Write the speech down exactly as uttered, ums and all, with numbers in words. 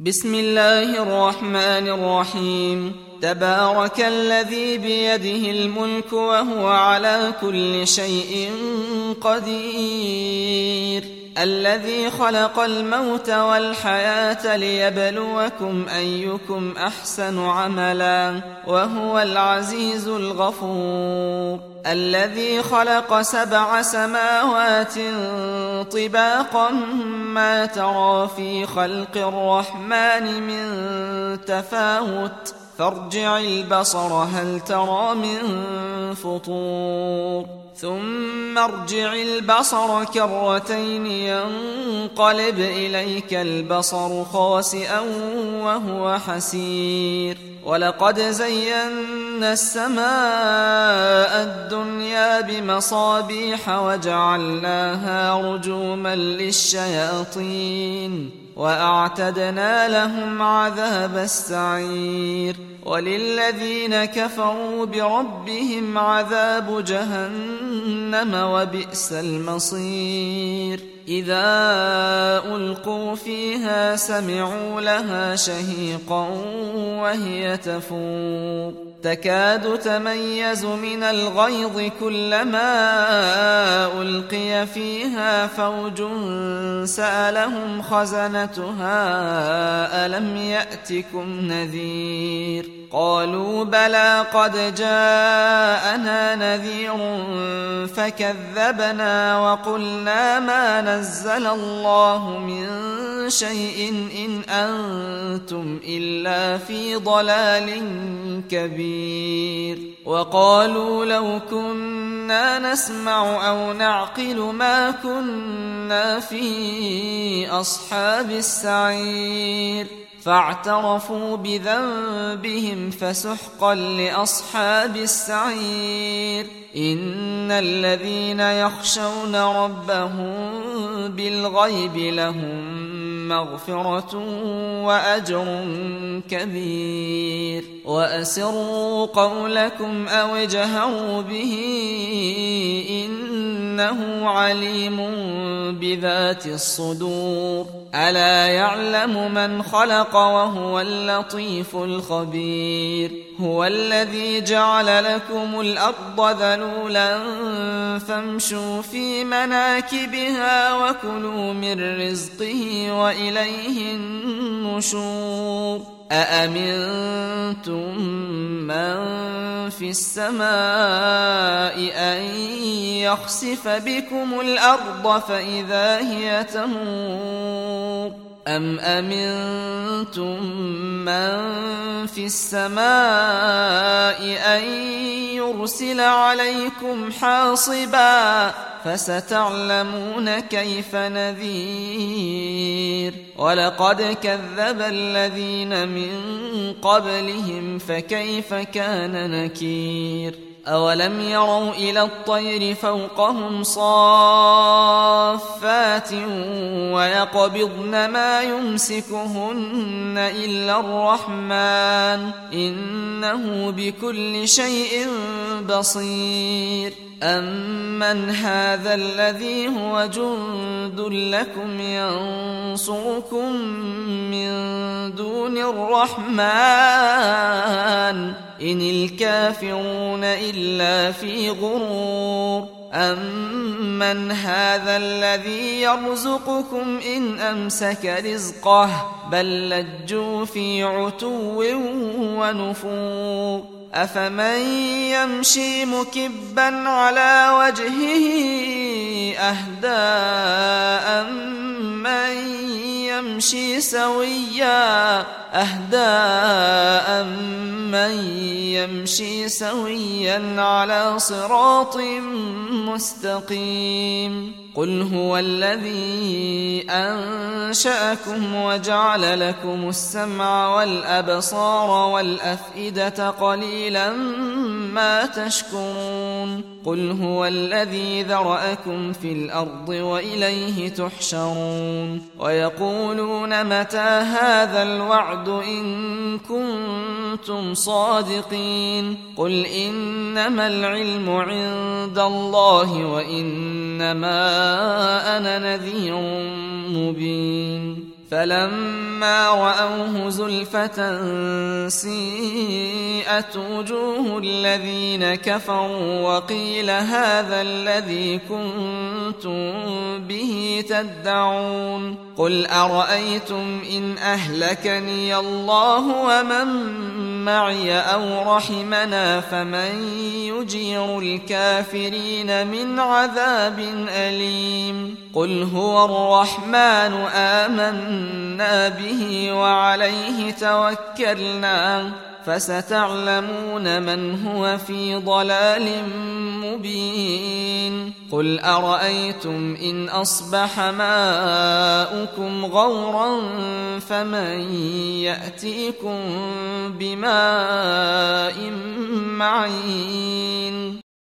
بسم الله الرحمن الرحيم. تبارك الذي بيده الملك وهو على كل شيء قدير، الذي خلق الموت والحياة ليبلوكم أيكم أحسن عملا وهو العزيز الغفور، الذي خلق سبع سماوات طباقا ما ترى في خلق الرحمن من تفاوت فارجع البصر هل ترى من فطور ثم ارجع البصر كرتين ينقلب إليك البصر خاسئا وهو حسير، ولقد زينا السماء الدنيا بمصابيح وجعلناها رجوما للشياطين وأعتدنا لهم عذاب السعير، وللذين كفروا بربهم عذاب جهنم وبئس المصير. إذا ألقوا فيها سمعوا لها شهيقا وهي تفور تكاد تميز من الغيظ كلما ألقي فيها فوج سألهم خزنتها ألم يأتكم نذير قالوا بلى قد جاءنا نذير فكذبنا وقلنا ما نزل الله من شيء إن أنتم إلا في ضلال كبير، وقالوا لو كنا نسمع أو نعقل ما كنا في أصحاب السعير، فاعترفوا بذنبهم فسحقا لأصحاب السعير. إن الذين يخشون ربهم بالغيب لهم مغفرة وأجر كبير، وأسروا قولكم أو اجهروا به إنه عليم بذات الصدور، ألا يعلم من خلق وهو اللطيف الخبير. هو الذي جعل لكم الأرض ذلولا فامشوا في مناكبها وكلوا من رزقه وإليه النشور. أأمنتم من في السماء أن يخسف بكم الأرض فإذا هي تمور أم أمنتم من في السماء أن يرسل عليكم حاصبا فستعلمون كيف نذير. ولقد كذب الذين من قبلهم فكيف كان نكير. أولم يروا إلى الطير فوقهم صافات ويقبضن ما يمسكهن إلا الرحمن إنه بكل شيء بصير. أمن هذا الذي هو جند لكم ينصركم من دون الرحمن إن الكافرون إلا في غرور. أمن هذا الذي يرزقكم إن أمسك رزقه بل لجوا في عتو ونفور. أفمن يمشي مكبا على وجهه أهدى أمن يمشي سويا أهدى أمن يمشي سويا على صراط مستقيم. قل هو الذي أنشأكم وجعل لكم السمع والأبصار والأفئدة قليلا ما تشكرون. قل هو الذي ذرأكم في الأرض وإليه تحشرون. ويقولون متى هذا الوعد إن كنتم صادقين. قل إنما العلم عند الله وإنما أنا نذير مبين. فلما رأوه زلفة سيئت وجوه الذين كفروا وقيل هذا الذي كنتم به تدعون قل أرأيتم إن أهلكني الله ومن معي أو رحمنا فمن يجير الكافرين من عذاب أليم قل هو الرحمن آمنا به وعليه توكلنا فستعلمون من هو في ضلال مبين قل أرأيتم إن أصبح ماؤكم غورا فمن يأتيكم بماء معين